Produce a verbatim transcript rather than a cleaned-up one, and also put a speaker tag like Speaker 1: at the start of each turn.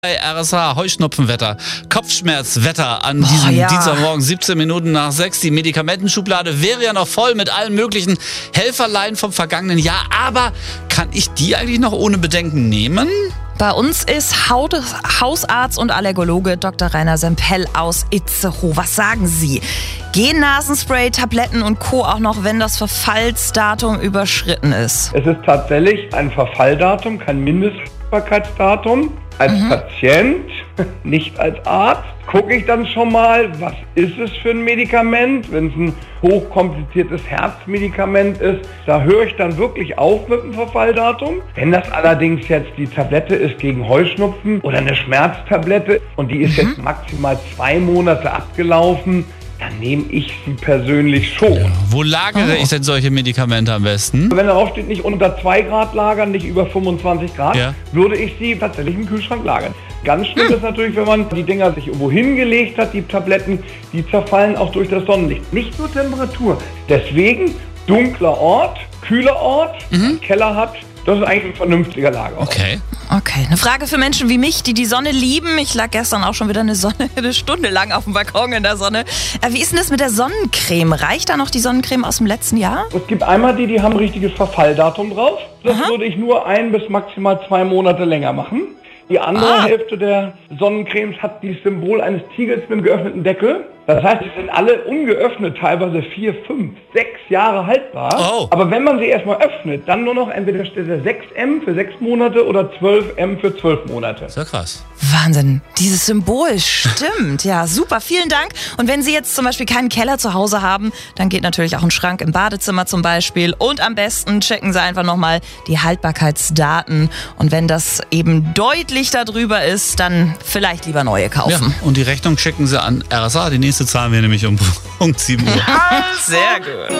Speaker 1: Bei R S H, Heuschnupfenwetter, Kopfschmerzwetter an
Speaker 2: Boah,
Speaker 1: diesem
Speaker 2: ja.
Speaker 1: Dienstagmorgen, siebzehn Minuten nach sechs. Die Medikamentenschublade wäre ja noch voll mit allen möglichen Helferlein vom vergangenen Jahr. Aber kann ich die eigentlich noch ohne Bedenken nehmen?
Speaker 2: Bei uns ist Haut- Hausarzt und Allergologe Doktor Rainer Sempell aus Itzehoe. Was sagen Sie? Gehen Nasenspray, Tabletten und Co. auch noch, wenn das Verfallsdatum überschritten ist?
Speaker 3: Es ist tatsächlich ein Verfalldatum, kein Mindesthaltbarkeitsdatum. Als mhm. Patient, nicht als Arzt, gucke ich dann schon mal, was ist es für ein Medikament. Wenn es ein hochkompliziertes Herzmedikament ist, da höre ich dann wirklich auf mit dem Verfalldatum. Wenn das allerdings jetzt die Tablette ist gegen Heuschnupfen oder eine Schmerztablette und die ist mhm. jetzt maximal zwei Monate abgelaufen, dann nehme ich sie persönlich schon.
Speaker 1: Ja. Wo lagere oh. ich denn solche Medikamente am besten?
Speaker 3: Wenn darauf steht, nicht unter zwei Grad lagern, nicht über fünfundzwanzig Grad, ja. würde ich sie tatsächlich im Kühlschrank lagern. Ganz schlimm hm. ist natürlich, wenn man die Dinger sich irgendwo hingelegt hat, die Tabletten, die zerfallen auch durch das Sonnenlicht. Nicht nur Temperatur. Deswegen dunkler Ort, kühler Ort, mhm. Keller hat, das ist eigentlich ein vernünftiger Lagerort.
Speaker 1: Okay.
Speaker 2: Okay, eine Frage für Menschen wie mich, die die Sonne lieben. Ich lag gestern auch schon wieder eine, Sonne, eine Stunde lang auf dem Balkon in der Sonne. Äh, wie ist denn das mit der Sonnencreme? Reicht da noch die Sonnencreme aus dem letzten Jahr?
Speaker 3: Es gibt einmal die, die haben ein richtiges Verfalldatum drauf. Das Aha. würde ich nur ein bis maximal zwei Monate länger machen. Die andere ah. Hälfte der Sonnencremes hat das Symbol eines Tigers mit einem geöffneten Deckel. Das heißt, die sind alle ungeöffnet, teilweise vier, fünf, sechs Jahre haltbar.
Speaker 1: Oh.
Speaker 3: Aber wenn man sie erstmal öffnet, dann nur noch entweder steht da sechs M für sechs Monate oder zwölf M für zwölf Monate.
Speaker 1: Ist ja krass.
Speaker 2: Wahnsinn, dieses Symbol stimmt. Ja, super, vielen Dank. Und wenn Sie jetzt zum Beispiel keinen Keller zu Hause haben, dann geht natürlich auch ein Schrank im Badezimmer zum Beispiel. Und am besten checken Sie einfach nochmal die Haltbarkeitsdaten. Und wenn das eben deutlich darüber ist, dann vielleicht lieber neue kaufen.
Speaker 1: Ja, und die Rechnung schicken Sie an R S H. Die nächste zahlen wir nämlich um Punkt sieben Uhr.
Speaker 2: Sehr gut.